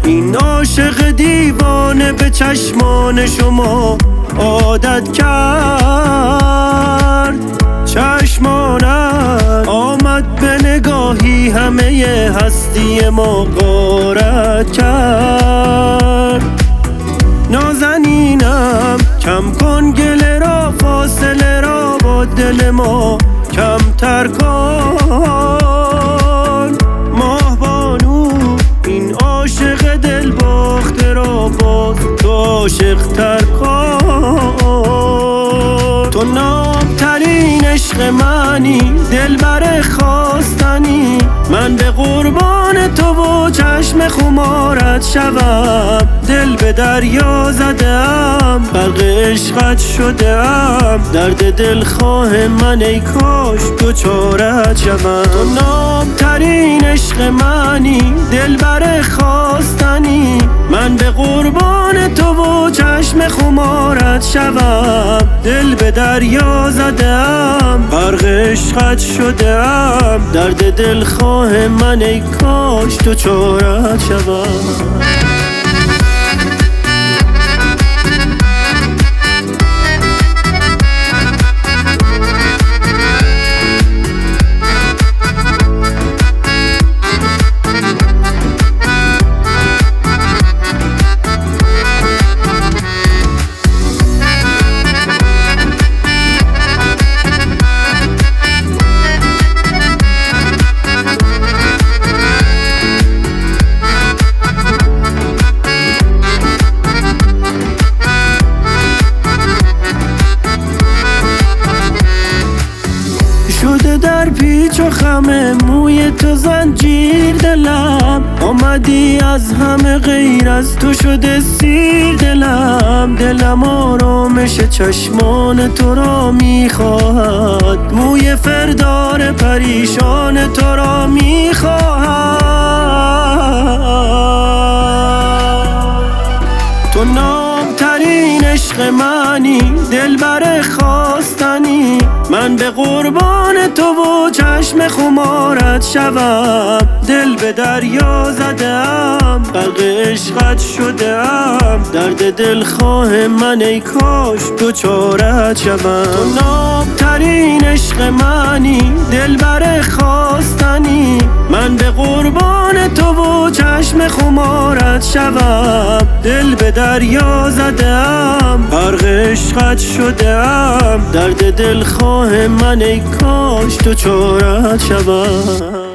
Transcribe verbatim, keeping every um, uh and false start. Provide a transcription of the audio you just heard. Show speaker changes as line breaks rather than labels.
این عاشق دیوانه به چشمان شما عادت کرد. چشمانت آمد به نگاهی همه هستی ما غارت کرد. نازنینم کم کن گله را، فاصله را با دل ما کمتر کن. ماه بانو این عاشق دل باخته را باز تو عاشق تر کن. تو نابترین عشق منی، دلبر خواستنی، من به قربان تو و چشم خمارت شوم. دل به دریا زدم، غرق عشقت شدم، درد دلخواه من ای کاش دوچارت شوم. تو نابترین عشق منی، دلبر خواستنی، من به قربان تو و چشم خمارت شوم. دل به دریا زدم، غرق عشقت شدم، درد دلخواه من ای کاش دوچارت شوم. شده در پیچ و خم موی تو زنجیر دلم، آمدی از همه غیر از تو شده سیر دلم. دلم آرامش چشمان تو را میخواهد، موی فردار پریشان تو را میخواهد. تو نابترین عشق منی، دلبر خواستنی، من به قربان تو و چشم خمارت شوم. دل به دریا زدم، غرق عشقت شدم، درد دلخواه من ای کاش دوچارت شوم. تو نابترین عشق منی، دلبر خواستنی، من به قربان تو و چشم خمارت شوم. دل به دریا زدم، غرق عشقت شدم، درد دلخواه من ای کاش دوچارت شوم.